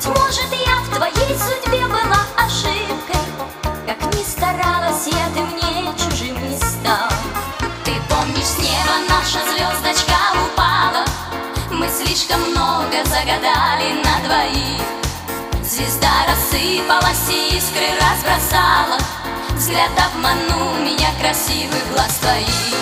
Быть может, я в твоей судьбе была ошибкой. Как ни старалась я, ты мне чужим не стал. Ты помнишь, с неба наша звездочка упала. Мы слишком много загадали на двоих. Звезда рассыпалась и искры разбросала. Взгляд обманул меня, красивый глаз твоих.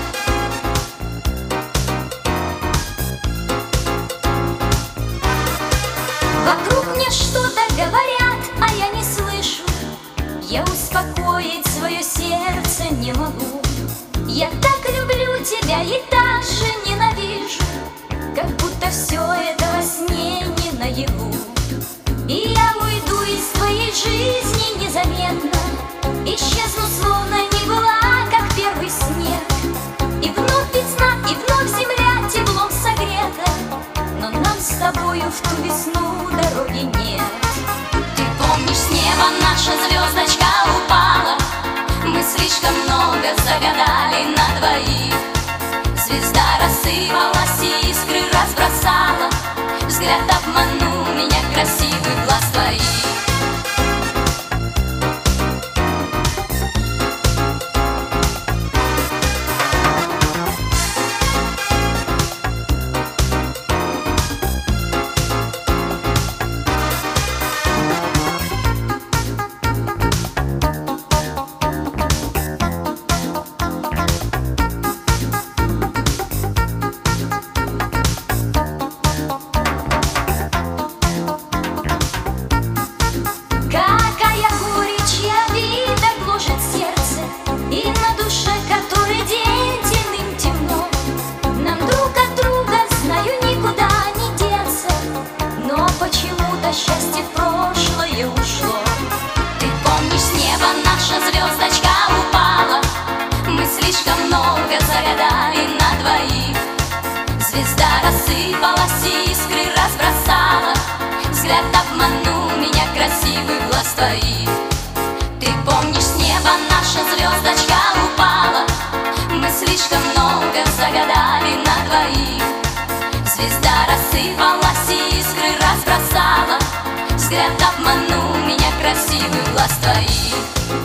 Вокруг мне что-то говорят, а я не слышу. Я успокоить свое сердце не могу. Я так люблю тебя и так же ненавижу, как будто все это во сне не наяву. И я уйду из твоей жизни незаметно, исчезну, словно не была, как первый снег. И вновь весна, и вновь земля теплом согрета, но нам с тобою в ту весну дороги нет. Ты помнишь, с неба наша звездочка упала. Мы слишком много загадали на двоих. Звезда рассыпалась и искры разбросала. Взгляд обманул меня, красивый глаз твоих. Счастье в прошлое ушло. Ты помнишь, с неба наша звездочка упала. Мы слишком много загадали на двоих. Звезда рассыпалась и искры разбросала. Взгляд обманул меня, красивый глаз твоих. Ты помнишь, с неба наша звездочка упала. Мы слишком много загадали на двоих. Звезда рассыпалась и искры разбросала. Взгляд обманул меня, красивый глаз твоих.